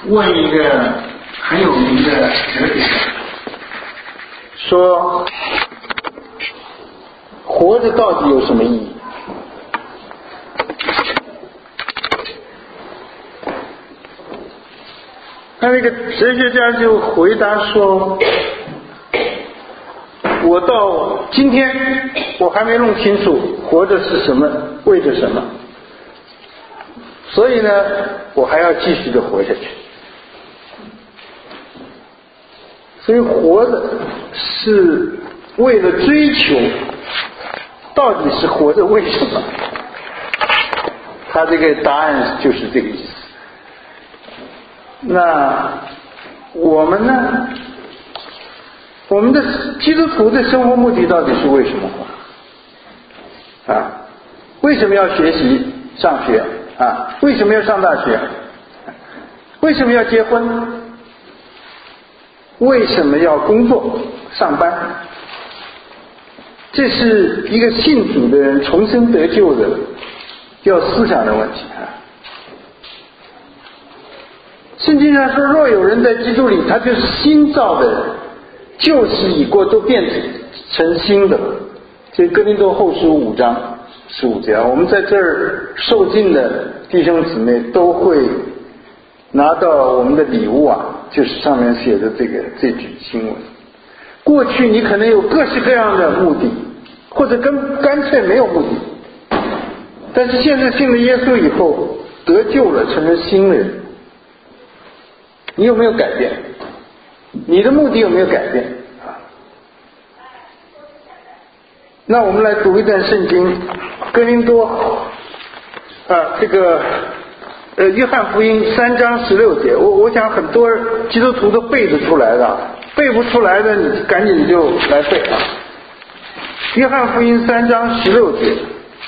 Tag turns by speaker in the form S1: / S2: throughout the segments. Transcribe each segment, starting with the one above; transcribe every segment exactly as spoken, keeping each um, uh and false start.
S1: 问一个很有名的哲学家，说活着到底有什么意义？那那个哲学家就回答说，我到今天我还没弄清楚活着是什么，为着什么，所以呢我还要继续的活下去。所以活着是为了追求，到底是活着为什么？他这个答案就是这个意思。那我们呢？我们的基督徒的生活目的到底是为什么活？啊，为什么要学习上学？啊，为什么要上大学？为什么要结婚？为什么要工作上班？这是一个信主的人重生得救的要思想的问题啊。圣经上说，若有人在基督里，他就是新造的人，旧事已过，都变成新的。这哥林多后书五章十五节，我们在这儿受尽的弟兄姊妹都会拿到我们的礼物啊，就是上面写的这个这句经文。过去你可能有各式各样的目的，或者根干脆没有目的，但是现在信了耶稣以后得救了，成了新的人，你有没有改变？你的目的有没有改变啊？那我们来读一段圣经，哥林多啊，这个呃，约翰福音三章十六节，我我想很多基督徒都背得出来的，背不出来的你赶紧就来背啊。约翰福音三章十六节，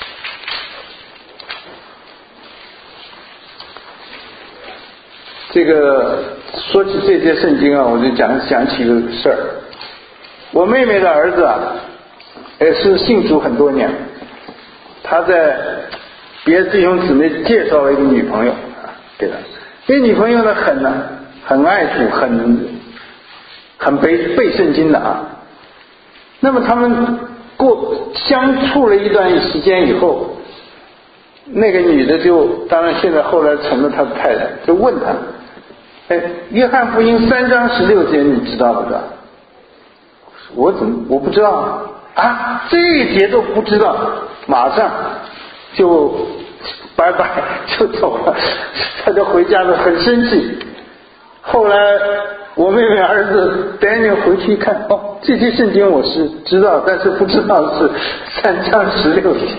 S1: 这个说起这节圣经啊，我就讲想起个事儿。我妹妹的儿子啊，也是信主很多年，他在别的弟兄姊妹介绍了一个女朋友啊给他，这女朋友呢很呢很爱主，很很背背圣经的啊。那么他们过相处了一段时间以后，那个女的就当然现在后来成了他的太太，就问他，哎，约翰福音三章十六节你知道不知道？我怎么我不知道啊？啊，这一节都不知道，马上就拜拜就走了，他就回家了，很生气。后来我妹妹儿子 Daniel 回去一看，哦，这些圣经我是知道，但是不知道是三章十六节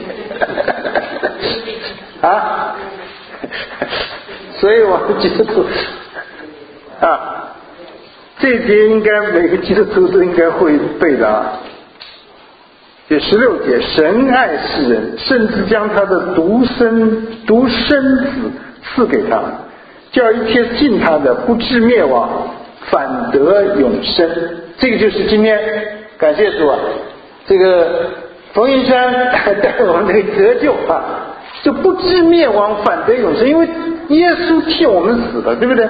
S1: 啊，所以我们基督徒啊，这节应该每个基督徒都应该会背的啊。第十六节，神爱世人，甚至将他的独生独生子赐给他，叫一切信他的不至灭亡，反得永生。这个就是今天感谢主啊，这个冯云山带我们这个得救啊，就不至灭亡，反得永生，因为耶稣替我们死了，对不对？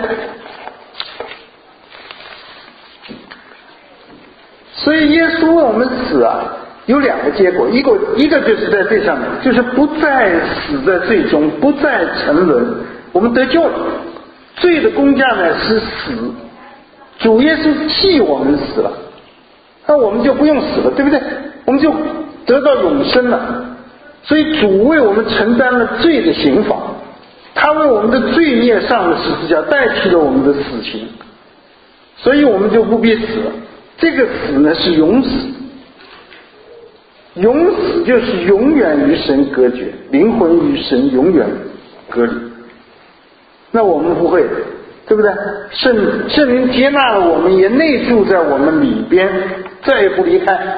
S1: 所以耶稣为我们死啊，有两个结果，一个一个就是在这上面，就是不再死在罪中，不再沉沦，我们得救了。罪的工价呢是死，主耶稣替我们死了，那我们就不用死了，对不对？我们就得到永生了。所以主为我们承担了罪的刑罚，他为我们的罪孽上了十字架，代替了我们的死刑，所以我们就不必死了。这个死呢是永死，永死就是永远与神隔绝，灵魂与神永远隔离。那我们不会，对不对？圣圣灵接纳了我们，也内住在我们里边，再也不离开。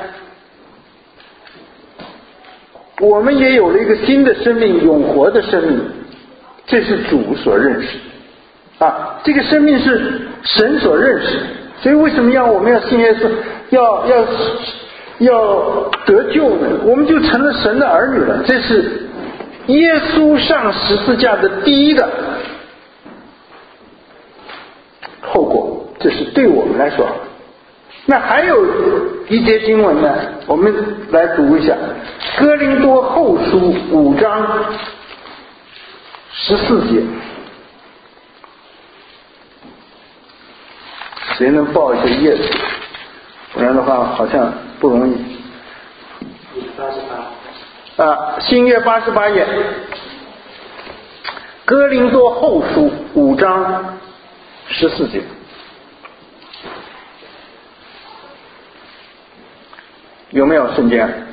S1: 我们也有了一个新的生命，永活的生命，这是主所认识啊，这个生命是神所认识。所以为什么要我们要信耶稣，要要要得救呢？我们就成了神的儿女了。这是耶稣上十字架的第一个这是对我们来说。那还有一节经文呢，我们来读一下哥林多后书五章十四节。谁能报一些页子？不然的话好像不容易。
S2: 八十八
S1: 啊，新约八十八页，哥林多后书五章十四节。有没有瞬间？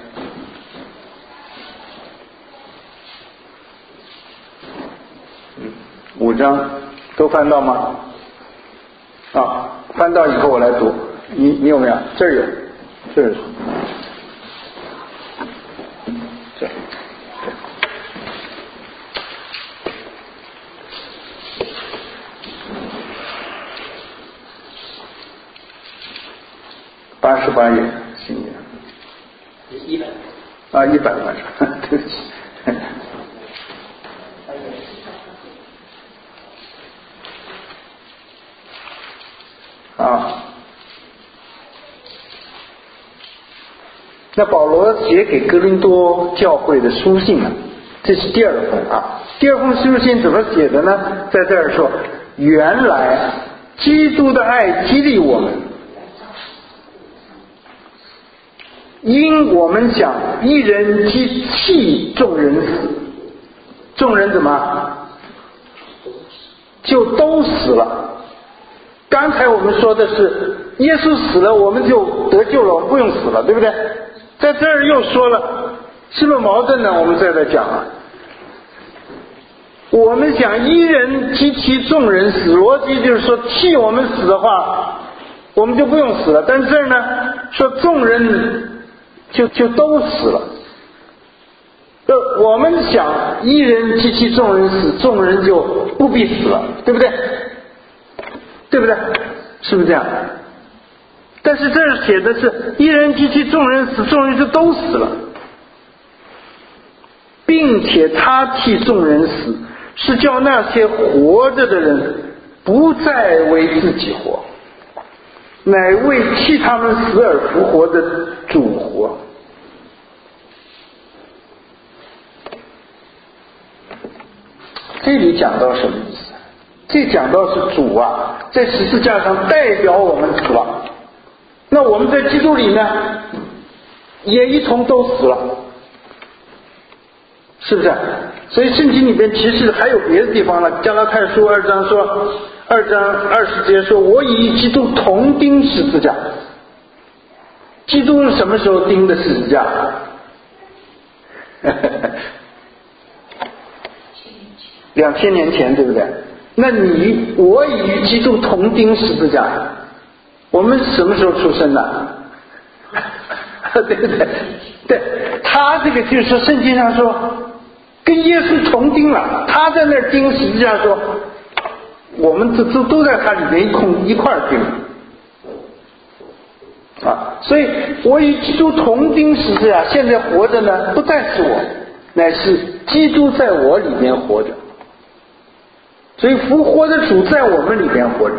S1: 嗯，五章都翻到吗？啊，翻到以后我来读。你你有没有？这儿有，这儿有。这儿。八十八页，新页。
S2: 一百
S1: 啊，一百万，对不起。啊，那保罗写给哥林多教会的书信呢，这是第二封啊。第二封书信怎么写的呢？在这儿说，原来基督的爱激励我们，因我们想一人激气众人死，众人怎么就都死了。刚才我们说的是耶稣死了我们就得救了，我们不用死了，对不对？在这儿又说了，是不是矛盾呢？我们再来讲啊。我们想一人激起众人死，逻辑就是说替我们死的话我们就不用死了，但是这儿呢说众人就就都死了。我们想一人激起众人死，众人就不必死了，对不对？对不对？是不是这样？但是这儿写的是一人激起众人死，众人就都死了，并且他替众人死，是叫那些活着的人不再为自己活，乃为替他们死而复活的主活。这里讲到什么意思？这讲到是主啊在十字架上代表我们死了，那我们在基督里呢也一同都死了，是不是？所以圣经里边其实还有别的地方了。加拉太书二章说，二章二十节说，我与基督同钉十字架。基督是什么时候钉的十字架？两千年前，对不对？那你我与基督同钉十字架，我们什么时候出生的？对不对？对，他这个就是说圣经上说跟耶稣同钉了，他在那儿钉十字架说我们都都都在他里面一空一块儿钉啊，所以我与基督同钉十字架，现在活着呢不再是我，乃是基督在我里面活着。所以复活的主在我们里面活着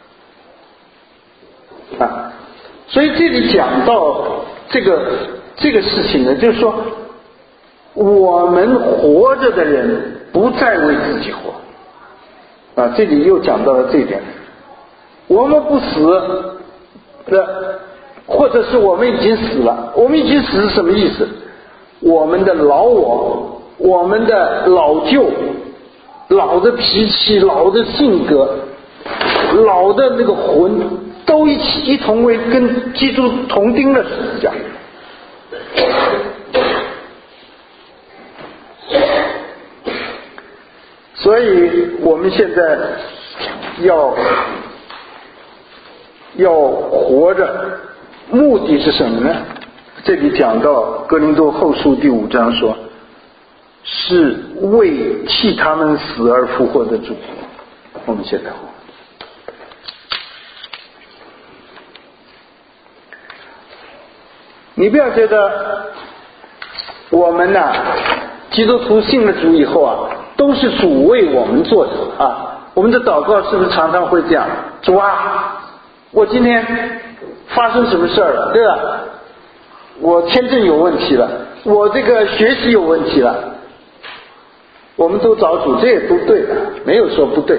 S1: 啊，所以这里讲到这个这个事情呢，就是说我们活着的人不再为自己活啊，这里又讲到了这一点。我们不死的，或者是我们已经死了，我们已经死是什么意思？我们的老我，我们的老旧，老的脾气，老的性格，老的那个魂，都一起一同为跟基督同钉了十字架。所以我们现在要要活着，目的是什么呢？这里讲到哥林多后书第五章说，是为替他们死而复活的主。我们现在活，你不要觉得我们呐、啊，基督徒信了主以后啊，都是主为我们做的啊。我们的祷告是不是常常会这样？主啊， 我今天发生什么事儿了，对吧？我签证有问题了，我这个学习有问题了，我们都找主，这也都对的，没有说不对。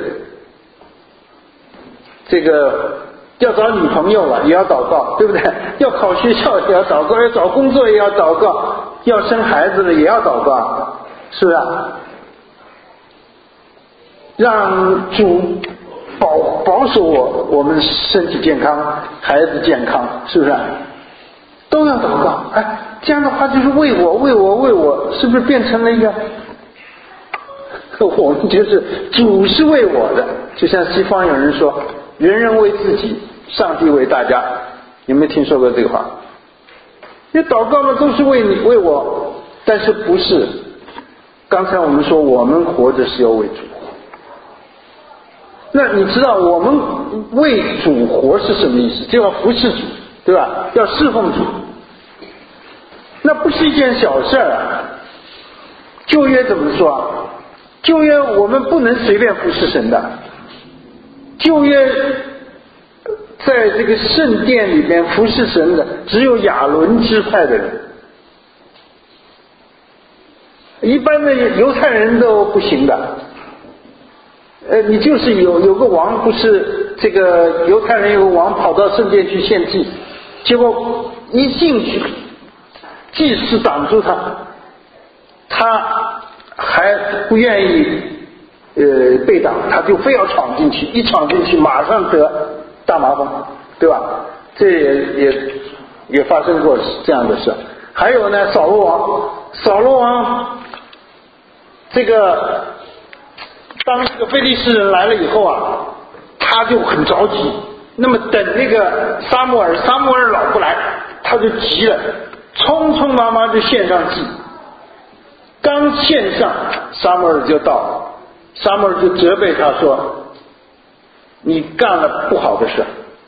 S1: 这个要找女朋友了也要祷告，对不对？要考学校也要祷告，要找工作也要祷告，要生孩子了也要祷告，是不是啊？让主保保守我我们身体健康，孩子健康，是不是啊？都要祷告。哎，这样的话就是为我为我为我，是不是变成了一个我们就是主是为我的？就像西方有人说人人为自己，上帝为大家，有没有听说过这个话？你祷告嘛都是为你为我，但是不是刚才我们说我们活着是要为主活，那你知道我们为主活是什么意思？就要服侍主，对吧？要侍奉主，那不是一件小事啊。旧约怎么说啊？旧约我们不能随便服侍神的，旧约在这个圣殿里面服侍神的只有亚伦支派的人，一般的犹太人都不行的。呃，你就是有有个王，不是这个犹太人有个王跑到圣殿去献祭，结果一进去，祭司挡住他，他还不愿意呃被挡，他就非要闯进去，一闯进去马上得大麻风，对吧？这也也也发生过这样的事。还有呢，扫罗王，扫罗王这个当这个非利士人来了以后啊，他就很着急。那么等那个撒母耳，撒母耳老不来，他就急了，匆匆忙忙就献上祭。刚献上，撒母耳就到了，撒母耳就责备他说：“你干了不好的事。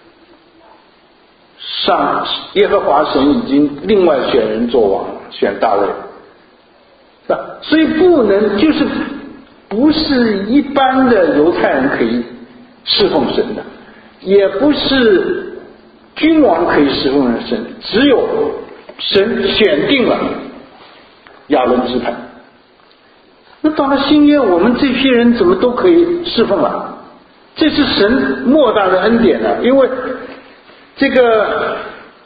S1: 上耶和华神已经另外选人做王，选大卫。所以不能就是不是一般的犹太人可以侍奉神的，也不是君王可以侍奉神，只有神选定了亚伦支派。那到了新约，我们这批人怎么都可以侍奉了？这是神莫大的恩典了。因为这个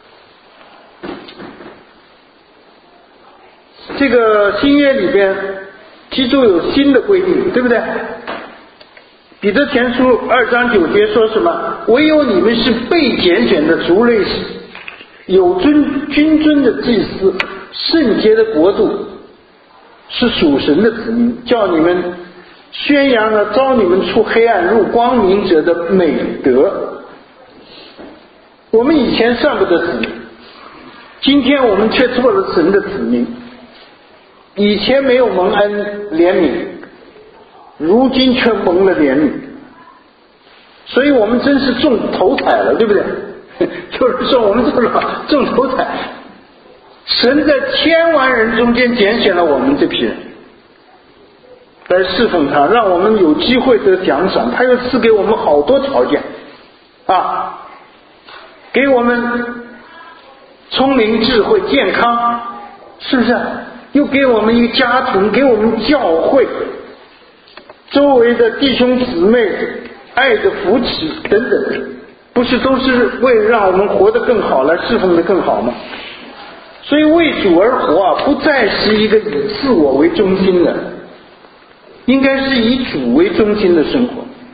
S1: 这个新约里边基督有新的规定，对不对？彼得前书二章九节说什么？唯有你们是被拣选的族类，有尊君尊的祭司，圣洁的国度，是属神的子民，叫你们宣扬了招你们出黑暗入光明者的美德。我们以前算不得子民，今天我们却做了神的子民。以前没有蒙恩怜悯，如今却蒙了怜悯，所以我们真是中头彩了，对不对？就是说我们这个中头彩，神在千万人中间拣选了我们这批人来侍奉他，让我们有机会得奖赏。他又赐给我们好多条件啊，给我们聪明智慧健康，是不是？又给我们一个家庭，给我们教会，周围的弟兄姊妹爱的扶持等等，不是都是为了让我们活得更好，来侍奉得更好吗？所以为主而活啊，不再是一个以自我为中心的，应该是以主为中心的生活。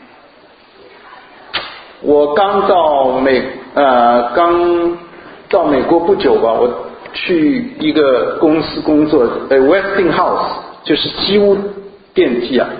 S1: 我刚到美呃刚到美国不久吧，我去一个公司工作，呃 Westinghouse 就是机屋电机啊。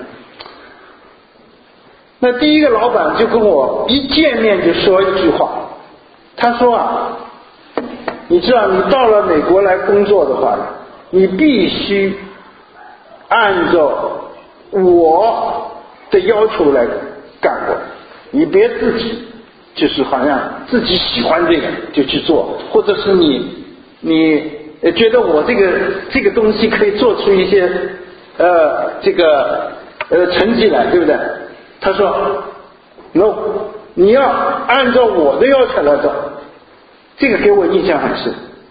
S1: 那第一个老板就跟我一见面就说一句话，他说啊，你知道你到了美国来工作的话，你必须按照我的要求来干活，你别自己就是好像自己喜欢这个就去做，或者是你你觉得我这个这个东西可以做出一些呃这个呃成绩来，对不对？他说 no， 你要按照我的要求来走，这个给我印象很深。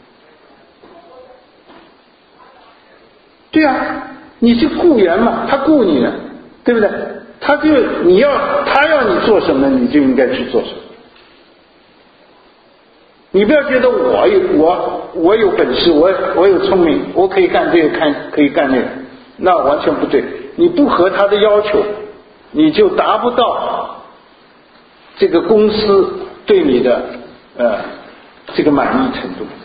S1: 对啊，你是雇员嘛，他雇你的，对不对？他就你要他要你做什么，你就应该去做什么。你不要觉得我有我我有本事，我我有聪明，我可以干这个，看可以干那个，那完全不对。你不合他的要求，你就达不到这个公司对你的呃这个满意程度。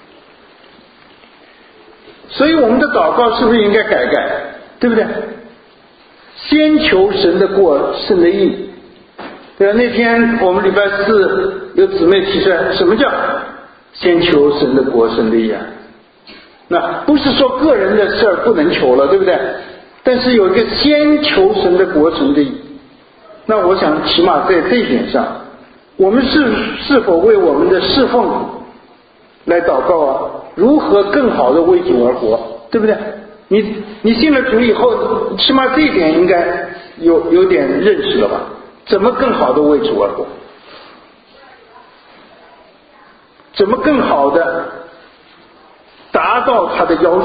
S1: 所以我们的祷告是不是应该改改，对不对？先求神的国，神的义。对吧？那天我们礼拜四有姊妹提出来，什么叫先求神的国，神的义啊？那不是说个人的事儿不能求了，对不对？但是有一个先求神的国，神的义。那我想起码在这一点上，我们是是否为我们的侍奉来祷告啊？如何更好的为主而活，对不对？你你信了主以后，起码这一点应该有有点认识了吧？怎么更好的为主而活？怎么更好的达到他的要求？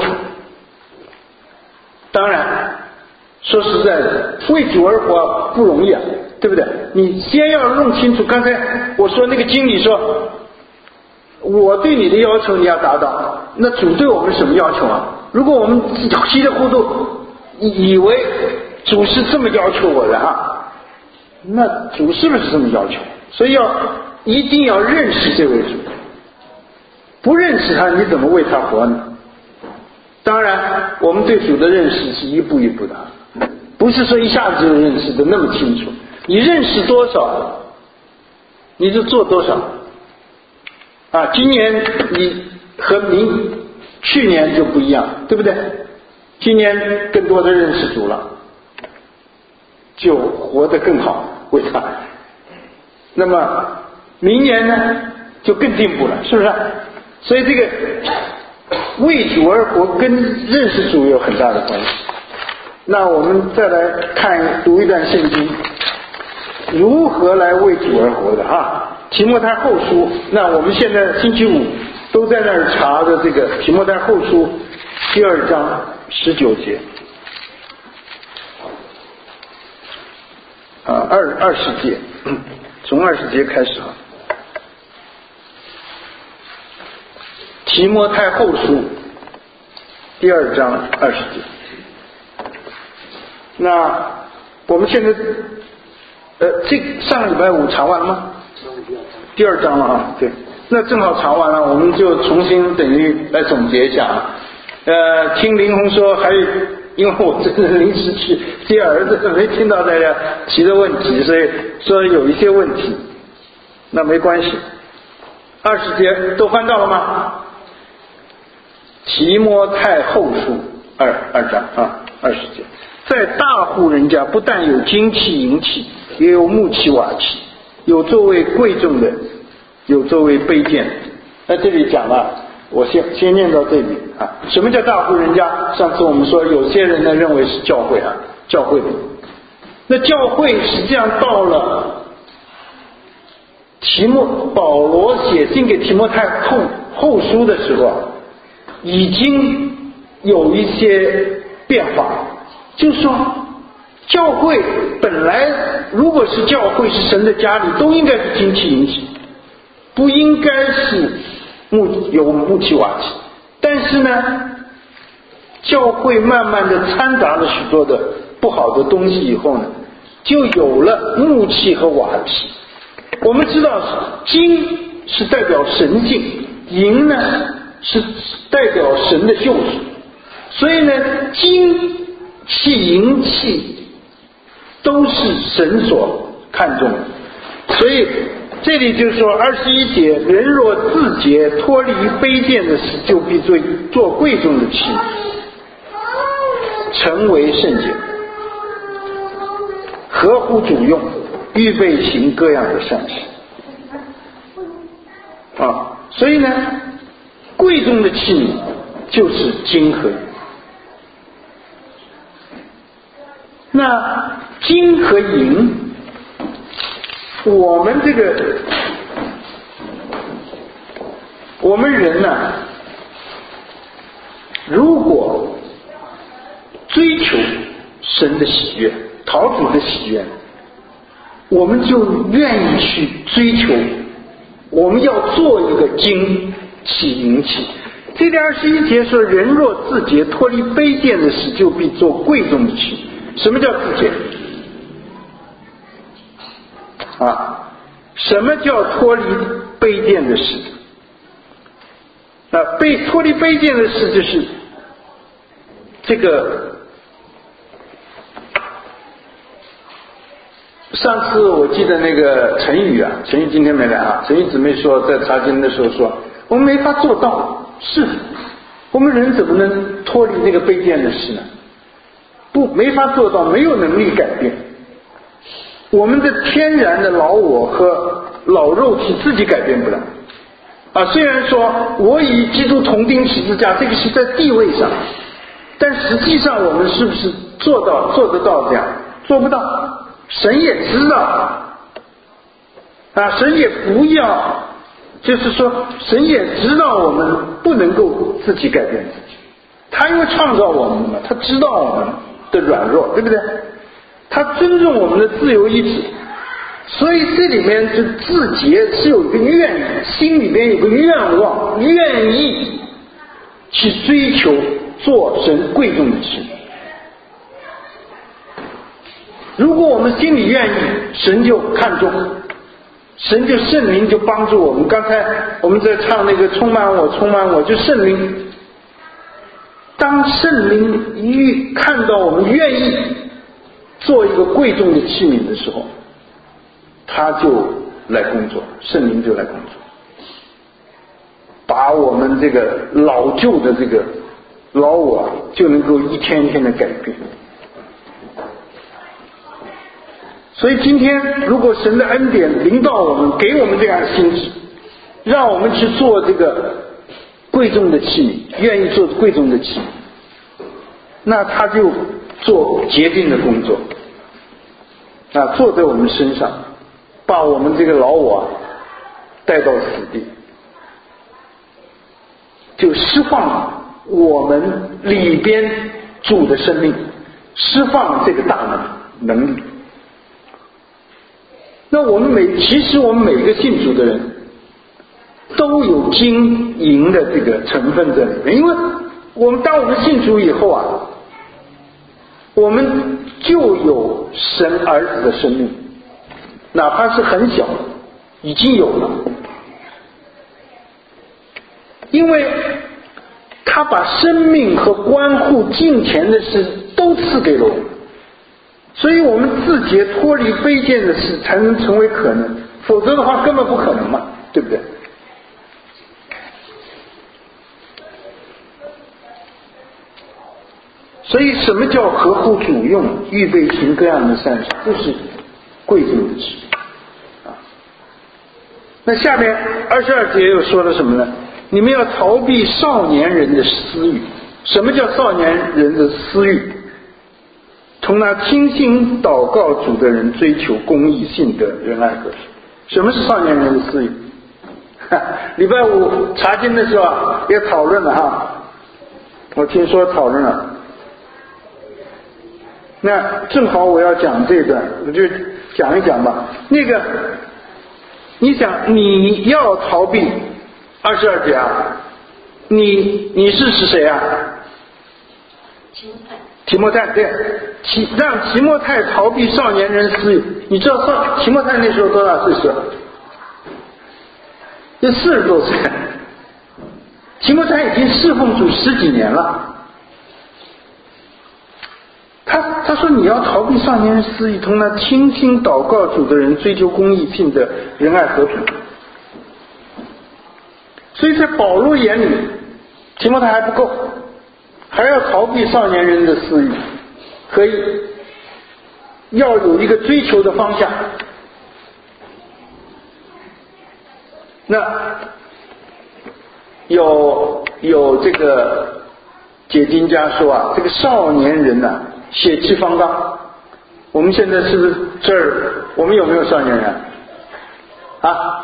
S1: 当然，说实在的，为主而活不容易啊，对不对？你先要弄清楚，刚才我说那个经理说，我对你的要求你要达到，那主对我们什么要求啊？如果我们稀里糊涂以为主是这么要求我的啊，那主是不是这么要求？所以要一定要认识这位主，不认识他你怎么为他活呢？当然我们对主的认识是一步一步的，不是说一下子就认识的那么清楚，你认识多少你就做多少啊。今年你和明去年就不一样，对不对？今年更多的认识主了，就活得更好为他。那么明年呢就更进步了，是不是？所以这个为主而活跟认识主有很大的关系。那我们再来看读一段圣经，如何来为主而活的啊？提摩太后书，那我们现在星期五都在那儿查的这个提摩太后书第二章十九节啊，二二十节，从二十节开始啊。提摩太后书第二章二十节。那我们现在呃，这上个礼拜五查完了吗？第二章了啊，对，那正好查完了，我们就重新等于来总结一下啊。呃，听林红说还有，因为我真的临时去接儿子，没听到大家提的问题，所以说有一些问题，那没关系。二十节都翻到了吗？提摩太后书二二章啊，二十节，在大户人家不但有金器银器，也有木器瓦器，有作为贵重的，有作为卑贱的。那这里讲了，我先先念到这里啊。什么叫大户人家？上次我们说有些人呢认为是教会啊，教会的。那教会实际上到了提摩保罗写信给提摩太后后书的时候啊，已经有一些变化，就是说教会本来如果是教会是神的家里，都应该是金器银器，不应该是木有木器瓦器。但是呢，教会慢慢的掺杂了许多的不好的东西以后呢，就有了木器和瓦器。我们知道金是代表神性，银呢是代表神的救赎，所以呢，金器银器都是神所看重的。所以这里就说二十一节，人若自洁，脱离卑贱的事，就必做做贵重的器，成为圣洁，合乎主用，预备行各样的善事啊。所以呢，贵重的器皿就是金和银。那金和银我们这个我们人呢、啊，如果追求神的喜悦，讨主的喜悦，我们就愿意去追求，我们要做一个精气名气。这第二十一节说，人若自洁，脱离卑贱的事，就必做贵重的器。什么叫自洁啊？什么叫脱离卑贱的事？那被脱离卑贱的事，就是这个。上次我记得那个陈宇啊，陈宇今天没来啊。陈宇姊妹说，在查经的时候说，我们没法做到，是我们人怎么能脱离那个卑贱的事呢？不，没法做到，没有能力改变。我们的天然的老我和老肉体自己改变不了啊。虽然说我与基督同钉十字架，这个是在地位上，但实际上我们是不是做到做得到这样？做不到。神也知道啊，神也不要，就是说神也知道我们不能够自己改变自己，他因为创造我们嘛，他知道我们的软弱，对不对？他尊重我们的自由意志，所以这里面就自洁是有一个愿意，心里面有个愿望，愿意去追求做神贵重的事。如果我们心里愿意，神就看重，神就圣灵就帮助我们。刚才我们在唱那个充满我充满我，就圣灵，当圣灵一看到我们愿意做一个贵重的器皿的时候，他就来工作，圣灵就来工作，把我们这个老旧的这个老我就能够一天一天的改变。所以今天如果神的恩典临到我们，给我们这样的心智，让我们去做这个贵重的器皿，愿意做贵重的器皿，那他就做洁净的工作啊，做在我们身上，把我们这个老我带到死地，就释放我们里边主的生命，释放这个大能能力。那我们每其实我们每一个信主的人都有经营的这个成分在里面，因为我们当我们信主以后啊，我们就有神儿子的生命，哪怕是很小已经有了，因为他把生命和关乎敬虔的事都赐给了我们，所以我们自洁脱离卑贱的事才能成为可能，否则的话根本不可能嘛，对不对？所以什么叫合乎主用，预备行各样的善事，就是贵重的事啊。那下面二十二节又说了什么呢？你们要逃避少年人的私欲。什么叫少年人的私欲？从那清心祷告主的人追求公义、信德、仁爱和顺。什么是少年人的私欲？礼拜五查经的时候啊，也讨论了哈，我听说讨论了。那正好我要讲这段，我就讲一讲吧。那个，你想你要逃避二十二节啊，你你是是谁啊？提摩太，对，提让提摩太逃避少年人私欲。你知道少提摩太那时候多大岁数？就四十多岁。提摩太已经侍奉主十几年了。他他说你要逃避少年人私欲，同那倾心祷告主的人追求公义、信德、仁爱和平。所以在保罗眼里，提摩太还不够，还要逃避少年人的私欲，可以要有一个追求的方向。那有有这个解经家说啊，这个少年人呐、啊，血气方刚。我们现在是不是这儿？我们有没有少年人？ 啊，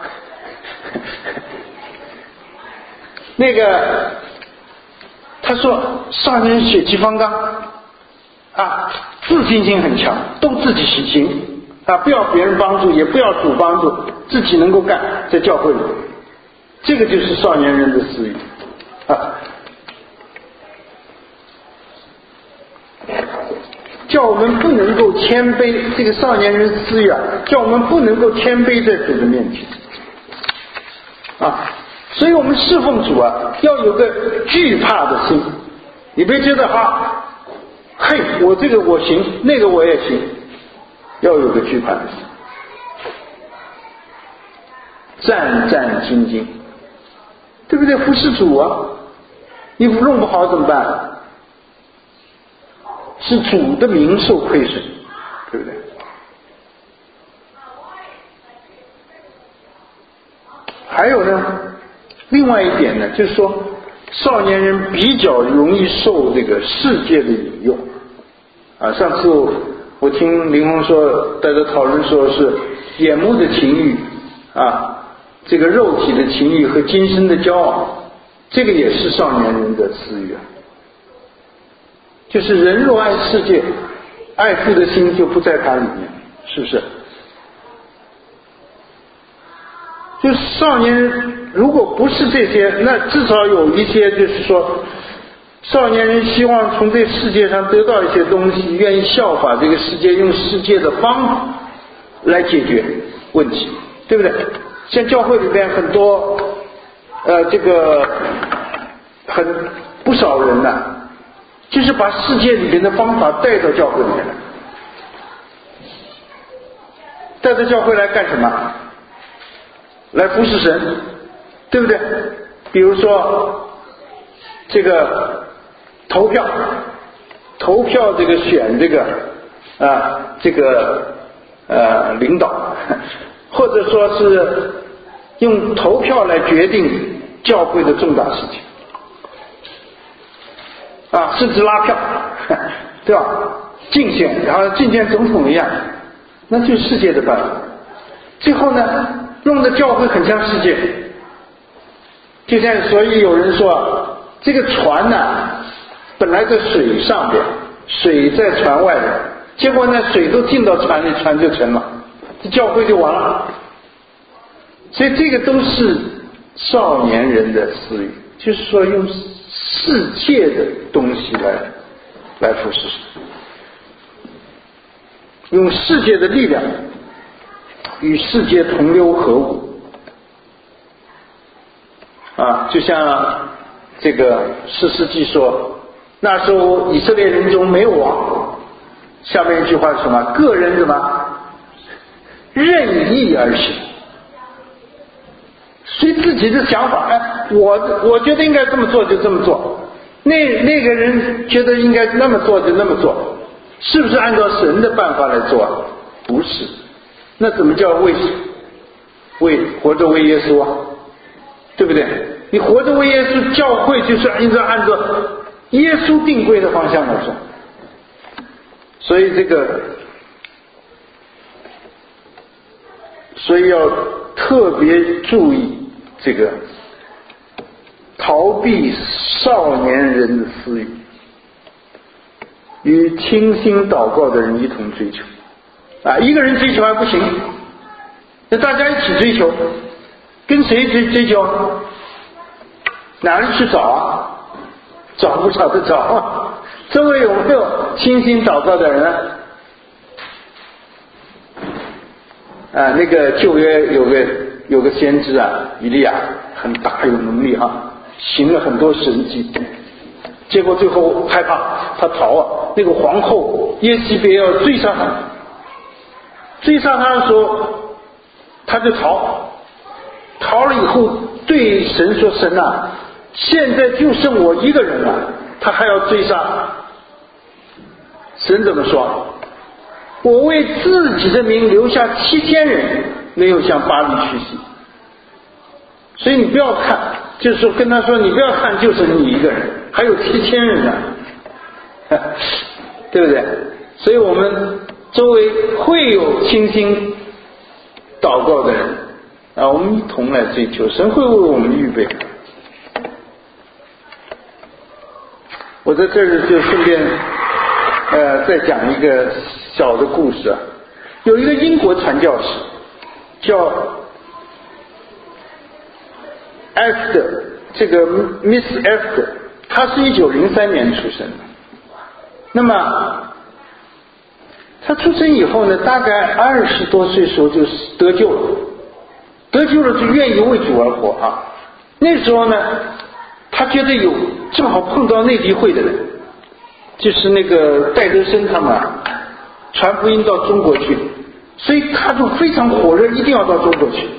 S1: 那个他说少年人血气方刚啊，自信心很强，都自己行啊，不要别人帮助，也不要主帮助，自己能够干，在教会里，这个就是少年人的私欲啊。叫我们不能够谦卑，这个少年人私欲啊，叫我们不能够谦卑在主的面前啊。所以我们侍奉主啊，要有个惧怕的心。你别觉得哈，嘿，我这个我行，那个我也行，要有个惧怕的心，战战兢兢，对不对？服侍主啊，你弄不好怎么办？是主的名受亏损，对不对？还有呢，另外一点呢，就是说少年人比较容易受这个世界的引诱啊。上次我听林峰说，大家讨论说是眼目的情欲啊，这个肉体的情欲和今生的骄傲，这个也是少年人的私欲啊。就是人若爱世界，爱父的心就不在他里面，是不是？就是少年人如果不是这些，那至少有一些，就是说少年人希望从这世界上得到一些东西，愿意效法这个世界，用世界的方法来解决问题，对不对？像教会里边很多呃这个很不少人呢、啊就是把世界里面的方法带到教会里面来，带到教会来干什么？来服侍神，对不对？比如说这个投票，投票这个选这个啊这个呃领导，或者说是用投票来决定教会的重大事情。啊，甚至拉票，对吧？竞选，然后竞选总统一样，那就是世界的办法。最后呢，弄得教会很像世界。就像所以有人说，这个船呢、啊，本来在水上边，水在船外边，结果呢，水都进到船里，船就沉了，这教会就完了。所以这个都是少年人的私欲，就是说用世界的东西来来服侍，用世界的力量与世界同流合污啊！就像这个士师记说，那时候以色列人中没有王，下面一句话是什么？个人什么任意而行，随自己的想法，哎，我我觉得应该这么做就这么做，那那个人觉得应该那么做就那么做，是不是按照神的办法来做？不是，那怎么叫为为活着为耶稣啊？对不对？你活着为耶稣，教会就是应该按照耶稣定规的方向来做。所以这个，所以要特别注意这个逃避少年人的私欲，与倾心祷告的人一同追求啊！一个人追求还不行，那大家一起追求，跟谁追追求？哪里去找啊？找不找得着啊？周围有没有倾心祷告的人啊？啊，那个旧约有个有个先知啊，以利亚很大有能力啊，行了很多神迹，结果最后害怕，他逃啊。那个皇后耶西别要追杀他，追杀他的时候，他就逃，逃了以后对神说：“神啊，现在就剩我一个人了，他还要追杀。”神怎么说？我为自己的名留下七千人，没有向巴黎屈膝。所以你不要看，就是说跟他说，你不要看，就是你一个人，还有七千人呢，对不对？所以我们周围会有倾心祷告的人， 啊，我们一同来追求，神会为我们预备。我在这儿就顺便呃再讲一个小的故事啊，有一个英国传教士叫 Esther， 这个 Miss Esther， 她是一九零三年出生的。那么她出生以后呢，大概二十多岁时候就得救了，得救了就愿意为主而活啊。那时候呢，他觉得有正好碰到内地会的人，就是那个戴德生他们啊，传福音到中国去，所以他就非常火热，一定要到中国去。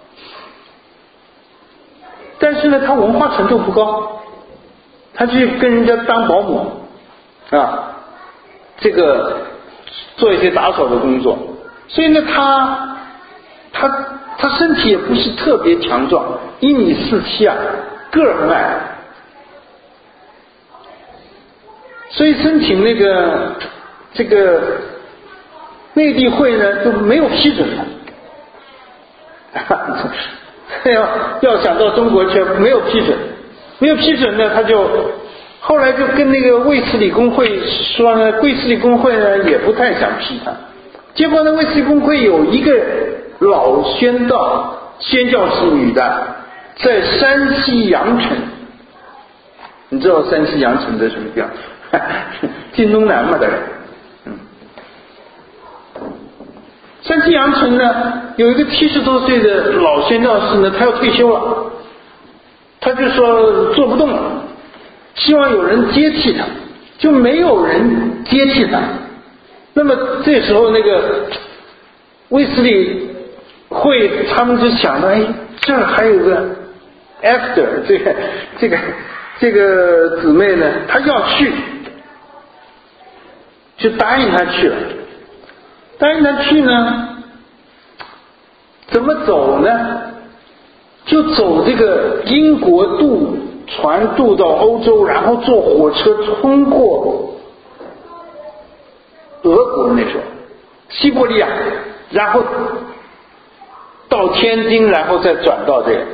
S1: 但是呢，他文化程度不高，他去跟人家当保姆啊，这个做一些打扫的工作，所以呢，他他他身体也不是特别强壮，一米四七啊，个儿很矮，所以申请那个这个内地会呢就没有批准他，要要想到中国去没有批准，没有批准呢，他就后来就跟那个卫斯理公会说呢，卫斯理公会呢也不太想批他，结果呢，卫斯理公会有一个老宣道宣教士女的，在山西阳城，你知道山西阳城的什么地方？晋东南嘛，大概。嗯，山西阳城呢，有一个七十多岁的老宣教士呢，他要退休了，他就说做不动了，希望有人接替他，就没有人接替他。那么这时候那个卫斯理会他们就想到，哎，这儿还有个 Esther 这个这个这个姊妹呢，她要去，就答应她去了。答应她去呢，怎么走呢？就走这个英国渡船渡到欧洲，然后坐火车通过俄国那时候西伯利亚，然后到天津，然后再转到这个，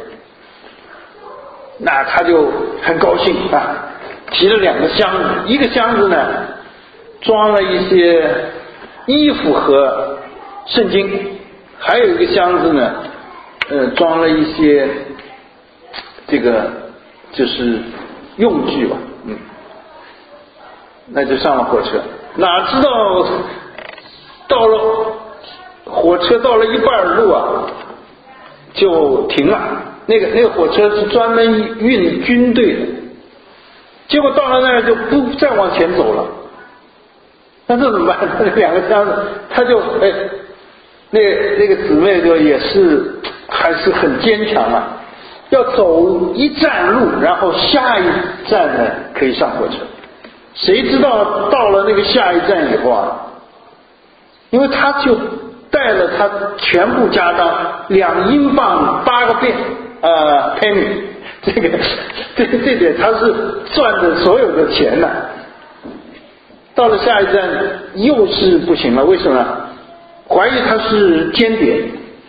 S1: 那他就很高兴啊，提了两个箱子，一个箱子呢装了一些衣服和圣经，还有一个箱子呢呃装了一些这个就是用具吧，嗯，那就上了火车，哪知道到了火车到了一半路啊就停了，那个那个火车是专门运军队的，结果到了那儿就不再往前走了，那这怎么办？那两个箱子，他就哎，那那个姊妹就也是还是很坚强啊，要走一站路，然后下一站呢可以上火车。谁知道到了那个下一站以后啊，因为他就带了他全部家当两英镑八个变呃 penny， 这个这这点他是赚的所有的钱呢。到了下一站又是不行了，为什么？怀疑他是间谍。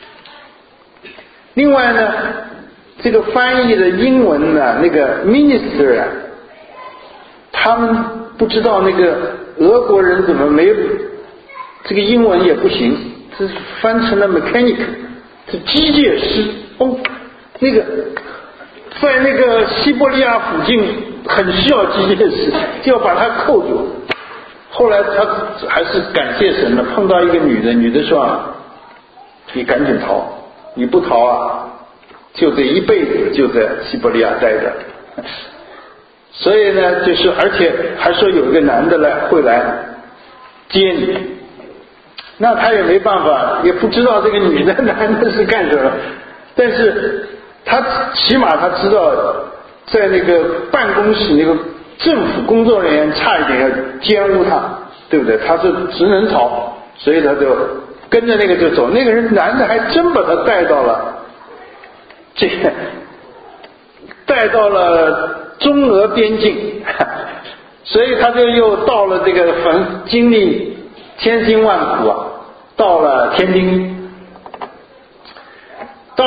S1: 另外呢，这个翻译的英文呢，那个 minister 啊，他们不知道那个俄国人怎么没有这个英文也不行，这翻成了 mechanic， 是机械师。哦，那个在那个西伯利亚附近很需要机械师，就要把他扣住。后来他还是感谢神了，碰到一个女的，女的说啊，你赶紧逃，你不逃啊，就这一辈子就在西伯利亚待着。所以呢，就是而且还说有一个男的来会来接你，那他也没办法，也不知道这个女的男的是干什么，但是他起码他知道在那个办公室那个政府工作人员差一点要奸污他，对不对？他是只能逃，所以他就跟着那个就走。那个人男的还真把他带到了这个带到了中俄边境，所以他就又到了这个很经历千辛万苦啊，到了天津。到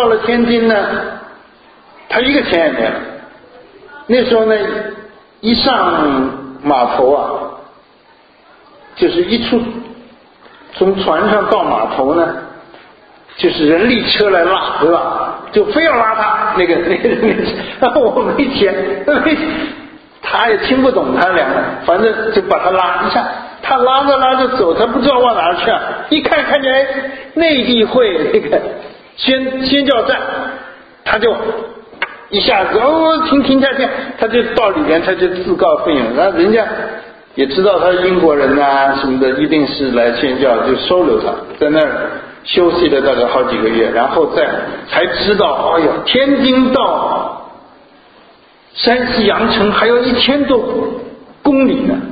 S1: 到了天津呢，他一个钱也没有。那时候呢，一上码头啊，就是一出从船上到码头呢，就是人力车来拉，对吧？就非要拉他那个那个那个，我没钱，没他也听不懂他两个，反正就把他拉一下，他拉着拉着走，他不知道往哪去啊！一看看见哎，内地会那个宣宣教站，他就一下子哦停停下停，他就到里边他就自告奋勇，然后人家也知道他是英国人啊什么的，一定是来宣教，就收留他，在那儿休息了大概好几个月，然后再才知道，哎呦，天津到山西阳城还有一千多公里呢。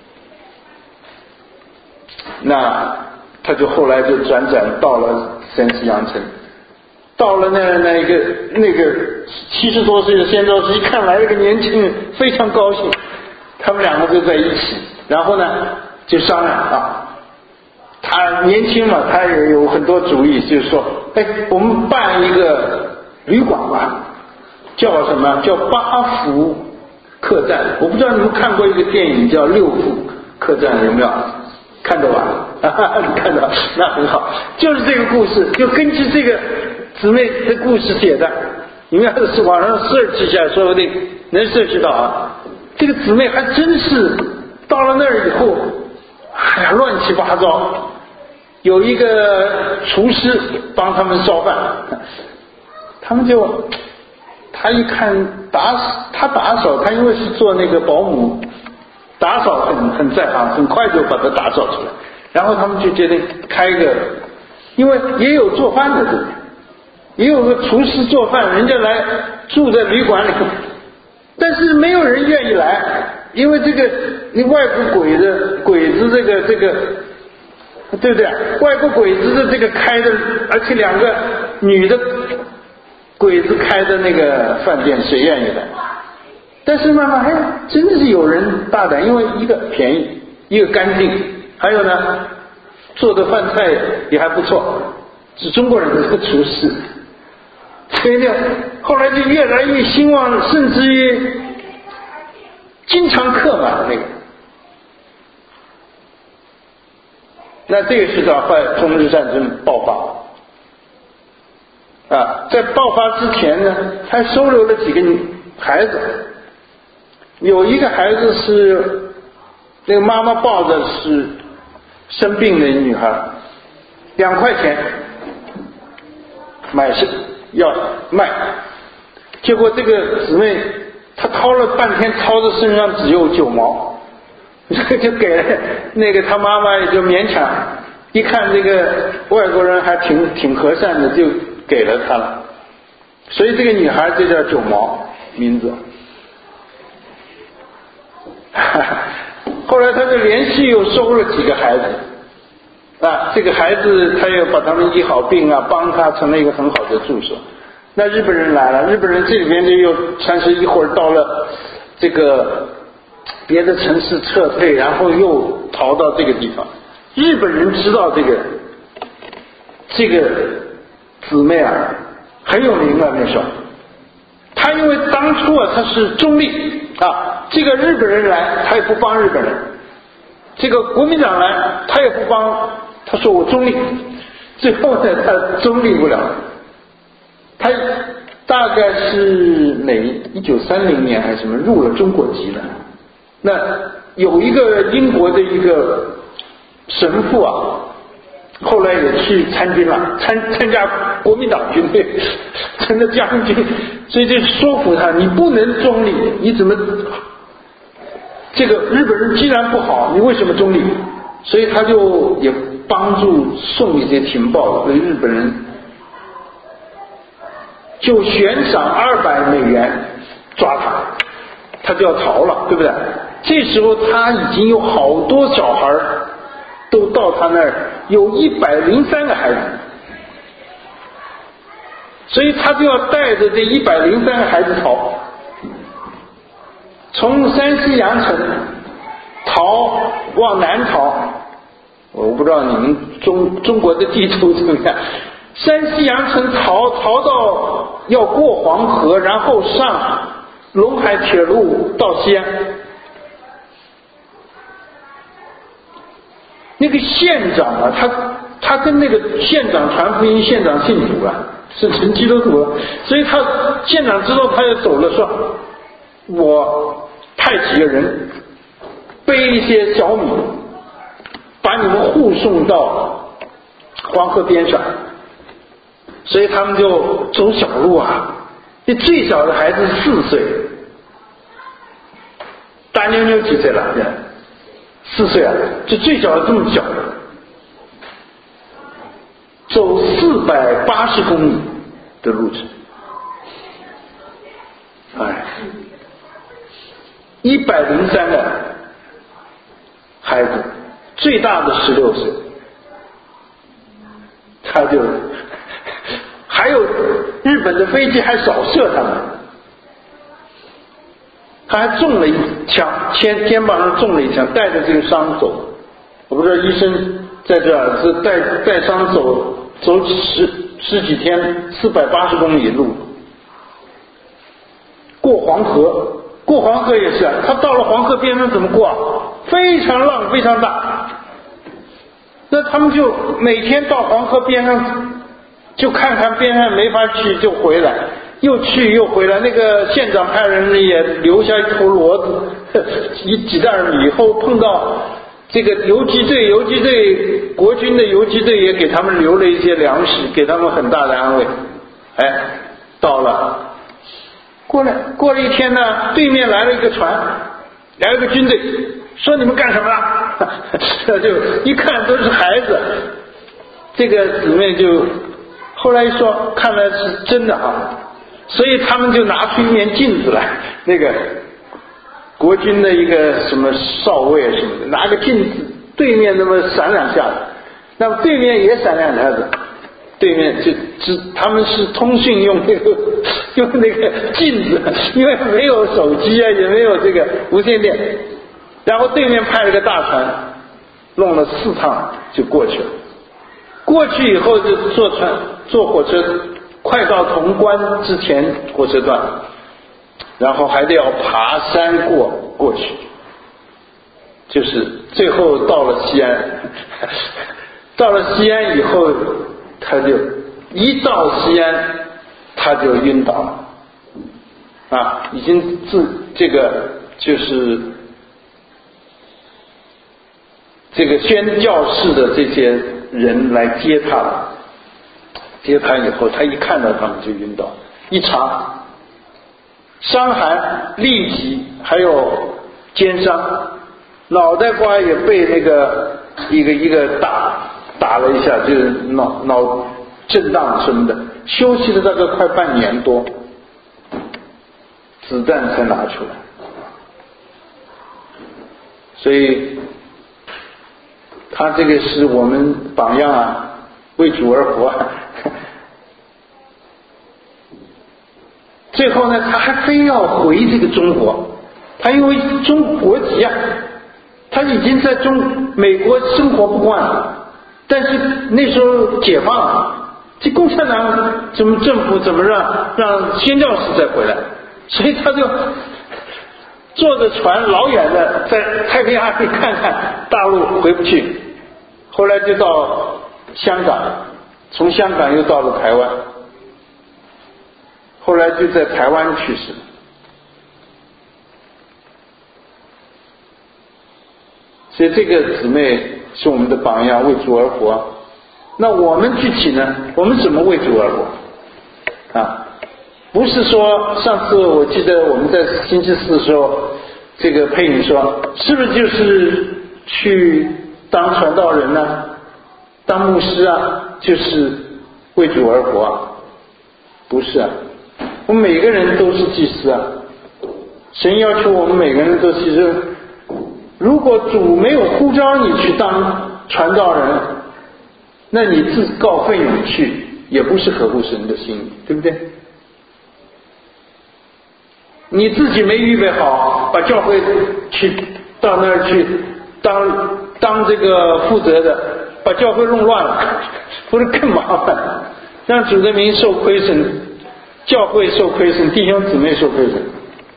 S1: 那他就后来就转转到了山西阳城，到了那那个那个七十多岁的宣教师一看来了个年轻人，非常高兴，他们两个就在一起，然后呢就商量啊，他年轻嘛，他也有很多主意，就是说，哎，我们办一个旅馆吧，叫什么？叫八福客栈。我不知道你们看过一个电影叫《六福客栈》，有没有？看到吧？你看到，那很好，就是这个故事，就根据这个姊妹的故事写的。你们要是网上 search 一下，说不定能 search 到啊。这个姊妹还真是到了那儿以后，哎呀，乱七八糟。有一个厨师帮他们烧饭，他们就他一看打他打扫，他因为是做那个保姆，打扫很很在行，很快就把它打扫出来。然后他们就决定开一个，因为也有做饭的人，也有个厨师做饭，人家来住在旅馆里，但是没有人愿意来，因为这个你外国鬼子鬼子这个这个。对不对？外国鬼子的这个开的，而且两个女的鬼子开的那个饭店，谁愿意的？但是慢慢哎，真的是有人大胆，因为一个便宜，一个干净，还有呢，做的饭菜也还不错，是中国人的厨师，所以呢，后来就越来越兴旺，甚至于经常客满那个。那这个是到后来中日战争爆发啊，在爆发之前呢，他收留了几个孩子，有一个孩子是那个妈妈抱着是生病的女孩，两块钱买是要卖，结果这个姊妹她掏了半天，掏的身上只有九毛。就给了那个他妈妈，也就勉强一看这个外国人还挺挺和善的，就给了他了。所以这个女孩就叫九毛名字。后来他就连续又收了几个孩子啊，这个孩子他又把他们医好病啊，帮他成了一个很好的助手。那日本人来了，日本人这里边就又但是一会儿到了这个别的城市撤退，然后又逃到这个地方。日本人知道这个这个姊妹啊很有名啊，那时候他因为当初啊他是中立啊，这个日本人来他也不帮日本人，这个国民党来他也不帮，他说我中立，最后呢他中立不了，他大概是哪一九三零年还是什么入了中国籍了。那有一个英国的一个神父啊，后来也去参军了，参参加国民党军队，成了将军，所以就说服他，你不能中立，你怎么这个日本人既然不好，你为什么中立？所以他就也帮助送一些情报给日本人，就悬赏二百美元抓他，他就要逃了，对不对？这时候他已经有好多小孩都到他那儿，有一百零三个孩子，所以他就要带着这一百零三个孩子逃，从山西阳城逃往南逃。我不知道你们中中国的地图怎么样， 山西阳城逃逃到要过黄河，然后上陇海铁路到西安。那个县长啊，他他跟那个县长传福音，县长信主了，是成基督徒了，所以他县长知道他要走了，说我派几个人背一些小米，把你们护送到黄河边上。所以他们就走小路啊，这最小的孩子四岁，大妞妞几岁了？四岁啊，就最小的这么小的，走四百八十公里的路程，哎，一百零三个孩子，最大的十六岁，他就还有日本的飞机还扫射他们，他还中了一枪，肩肩膀上中了一枪，带着这个伤走。我不知道医生在这儿是带带伤走走十十几天，四百八十公里路，过黄河，过黄河也是啊，他到了黄河边上怎么过啊？非常浪非常大，那他们就每天到黄河边上。就看看边上没法去就回来，又去又回来。那个县长派人也留下一头骡子，一几袋米，后碰到这个游击队，游击队国军的游击队也给他们留了一些粮食，给他们很大的安慰。哎，到了，过了过了一天呢，对面来了一个船，来了个军队，说你们干什么了？这就一看都是孩子，这个姊妹就。后来说看来是真的啊，所以他们就拿出一面镜子来，那个国军的一个什么少尉什么的，拿个镜子对面那么闪两下子，那么对面也闪两下子，对面就只他们是通讯用那个用那个镜子，因为没有手机啊，也没有这个无线电，然后对面派了个大船，弄了四趟就过去了。过去以后就坐船坐火车，快到潼关之前火车段，然后还得要爬山过过去，就是最后到了西安。到了西安以后，他就一到西安他就晕倒了啊，已经自这个就是这个宣教士的这些人来接他了，接他以后，他一看到他们就晕倒，一查伤寒痢疾，还有肩伤，脑袋瓜也被那个一个一个打打了一下，就是脑脑震荡什么的，休息了大概快半年多，子弹才拿出来。所以他这个是我们榜样啊，为主而活啊。最后呢，他还非要回这个中国，他因为中国籍啊，他已经在中美国生活不惯了，但是那时候解放了，这共产党怎么政府怎么让让宣教士再回来，所以他就坐着船老远的在太平洋里看看大陆，回不去，后来就到香港，从香港又到了台湾，后来就在台湾去世。所以这个姊妹是我们的榜样，为主而活。那我们具体呢，我们怎么为主而活啊？不是说上次我记得我们在星期四的时候，这个佩影说是不是就是去当传道人呢、啊、当牧师啊，就是为主而活啊？不是啊，我们每个人都是祭司啊，神要求我们每个人都其实，如果主没有呼召你去当传道人，那你自告奋勇去也不是合乎神的心意，对不对？你自己没预备好，把教会去到那儿去当当这个负责的，把教会弄乱了，不是更麻烦？ 让主的名受亏损，教会受亏损，弟兄姊妹受亏损。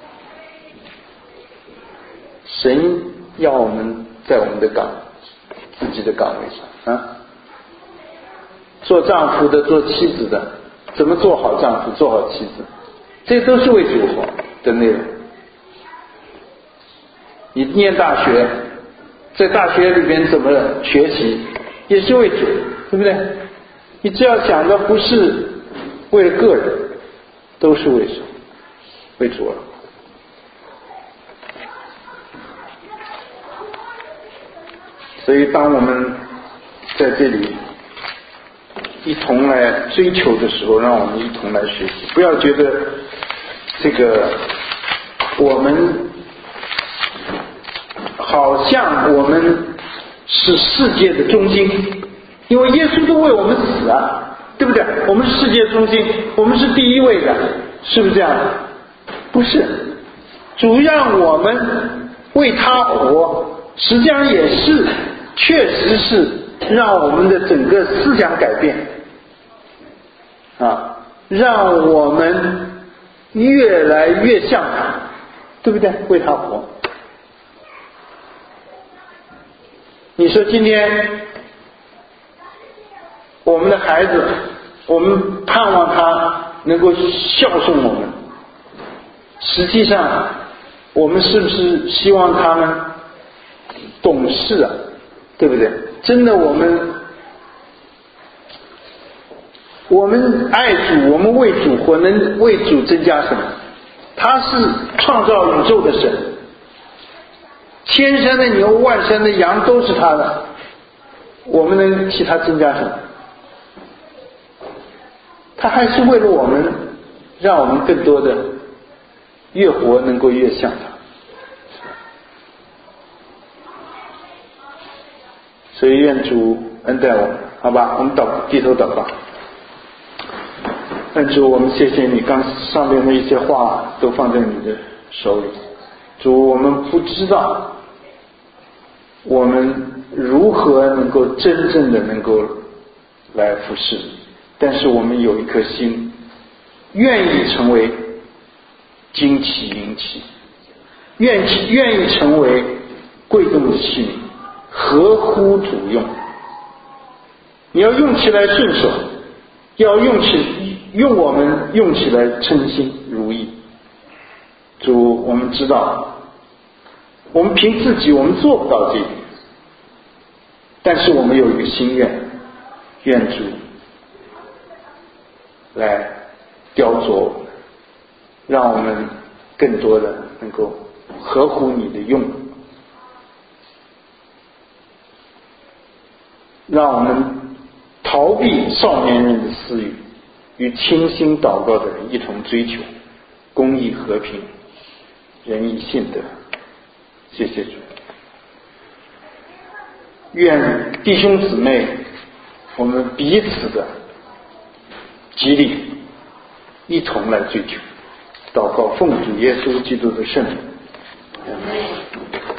S1: 神要我们在我们的岗自己的岗位上啊，做丈夫的，做妻子的，怎么做好丈夫，做好妻子，这都是为主活的内容。你念大学，在大学里边怎么学习，也是为主，对不对？你只要想的不是为了个人，都是为主，为主了。所以当我们在这里一同来追求的时候，让我们一同来学习，不要觉得这个我们好像我们是世界的中心，因为耶稣都为我们死啊，对不对？我们是世界中心，我们是第一位的，是不是这样？不是，主让我们为他活，实际上也是确实是让我们的整个思想改变啊，让我们越来越像他，对不对？为他活。你说今天我们的孩子，我们盼望他能够孝顺我们，实际上我们是不是希望他们懂事啊？对不对？真的我们我们爱主，我们为主活，能为主增加什么？他是创造宇宙的神，千山的牛万山的羊都是他的，我们能替他增加什么？他还是为了我们，让我们更多的越活能够越像他。所以愿主恩待我们，好吧？我们祷低头祷告。愿主，我们谢谢你，刚上面的一些话都放在你的手里。主，我们不知道我们如何能够真正的能够来服侍你，但是我们有一颗心，愿意成为金器银器，愿意愿意成为贵重的器皿，合乎主用。你要用起来顺手，要用起用我们用起来称心如意。主，我们知道我们凭自己我们做不到这一点，但是我们有一个心愿，愿主来雕琢我们，让我们更多的能够合乎你的用，让我们逃避少年人的私欲，与倾心祷告的人一同追求公义、和平、仁义、信德。谢谢主。愿弟兄姊妹我们彼此的激励，一同来追求。祷告奉主耶稣基督的圣名。